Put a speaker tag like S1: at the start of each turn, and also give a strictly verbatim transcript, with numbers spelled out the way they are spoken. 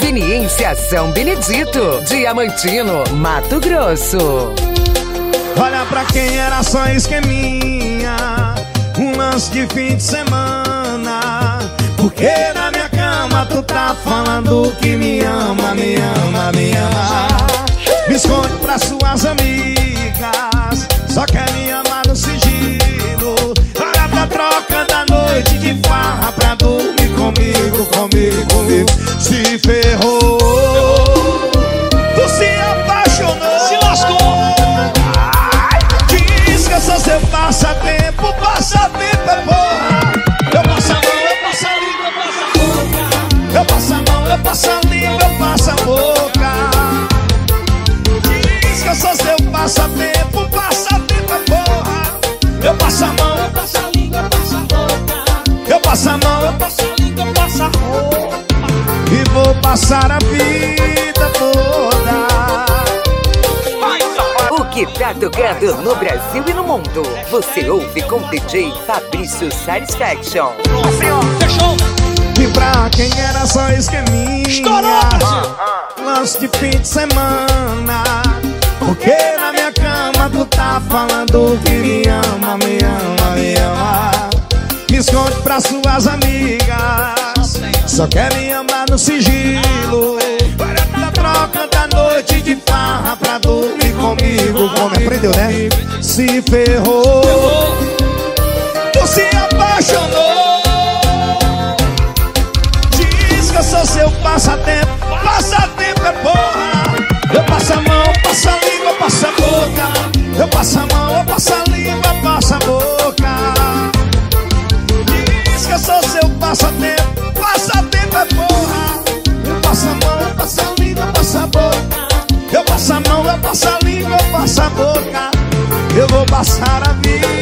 S1: Conveniência São Benedito, Diamantino, Mato Grosso.
S2: Olha pra quem era só esqueminha, um lance de fim de semana. Porque na minha cama tu tá falando que me ama, me ama, me ama. Me esconde pra suas amigas, só quer me amar no sigilo. Olha pra troca da noite de farra pra dormir comigo, comigo, comigo. Se ferrou, tu se apaixonou,
S3: se lascou.
S2: Diz que eu sou seu passatempo, passatempo é porra. Eu passo a mão, eu passo a língua, eu passo a boca. Eu passo a mão, eu passo a língua, eu passo a boca. Diz que eu sou seu passatempo, passatempo é porra. Eu passo a mão, eu passo a língua, eu passo a boca. Eu passo a mão, eu passo a língua, eu passo a boca. E vou passar a vida toda.
S1: O que tá tocando no Brasil e no mundo, você ouve com D J Fabrício Satisfaction.
S3: Fechou.
S2: E pra quem era só esqueminha,
S3: estourou, Brasil.
S2: Lance de fim de semana. Porque na minha cama tu tá falando que me ama, me ama, me ama. Me esconde pra suas amigas, só quer me amar no sigilo. Olha pra troca da noite de farra pra dormir comigo. Como aprendeu, né? Se ferrou, tu se apaixonou. Diz que eu sou seu passatempo, passatempo é porra. Eu passo a mão, passo a língua, passo a boca. Eu passo a mão, eu passo a língua, passo a boca. Diz que eu sou seu passatempo, passatempo é porra. Eu passo a mão, eu passo a língua, eu passo a boca. Eu passo a mão, eu passo a língua, eu passo a boca. Eu vou passar a vida